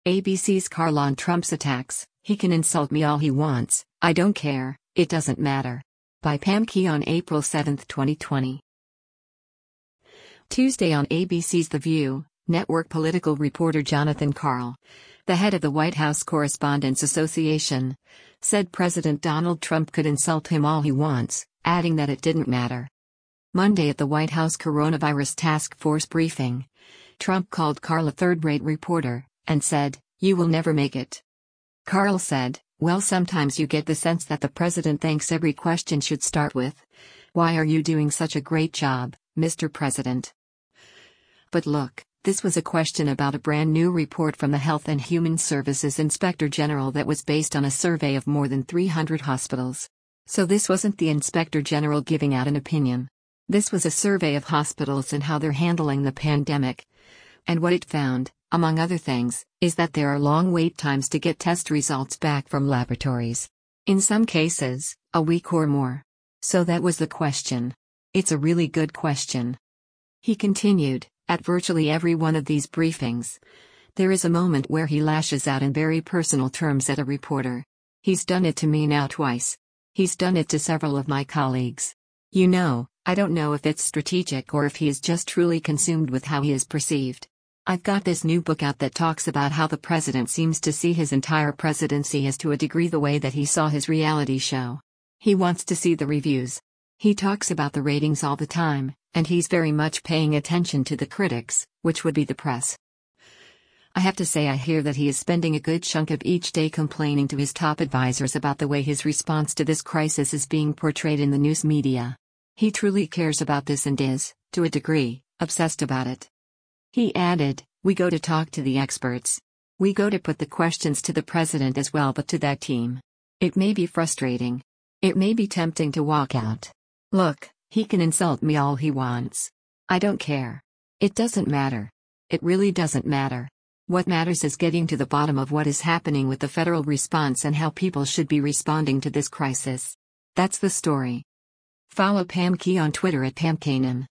ABC's Carl on Trump's attacks. He can insult me all he wants, I don't care, it doesn't matter. By Pam Key on April 7, 2020. Tuesday on ABC's The View, network political reporter Jonathan Karl, the head of the White House Correspondents Association, said President Donald Trump could insult him all he wants, adding that it didn't matter. Monday at the White House Coronavirus Task Force briefing, Trump called Karl a third-rate reporter, and said, "You will never make it." Karl said, "Well, sometimes you get the sense that the president thinks every question should start with, 'Why are you doing such a great job, Mr. President?' But look, this was a question about a brand new report from the Health and Human Services Inspector General that was based on a survey of more than 300 hospitals. So this wasn't the Inspector General giving out an opinion. This was a survey of hospitals and how they're handling the pandemic. And what it found, among other things, is that there are long wait times to get test results back from laboratories. In some cases, a week or more. So that was the question. It's a really good question." He continued, "At virtually every one of these briefings, there is a moment where he lashes out in very personal terms at a reporter. He's done it to me now twice. He's done it to several of my colleagues. I don't know if it's strategic or if he is just truly consumed with how he is perceived. I've got this new book out that talks about how the president seems to see his entire presidency as to a degree the way that he saw his reality show. He wants to see the reviews. He talks about the ratings all the time, and he's very much paying attention to the critics, which would be the press. I have to say I hear that he is spending a good chunk of each day complaining to his top advisors about the way his response to this crisis is being portrayed in the news media. He truly cares about this and is, to a degree, obsessed about it." He added, "We go to talk to the experts. We go to put the questions to the president as well, but to that team. It may be frustrating. It may be tempting to walk out. Look, he can insult me all he wants. I don't care. It doesn't matter. It really doesn't matter. What matters is getting to the bottom of what is happening with the federal response and how people should be responding to this crisis. That's the story." Follow Pam Key on Twitter at PamKanan.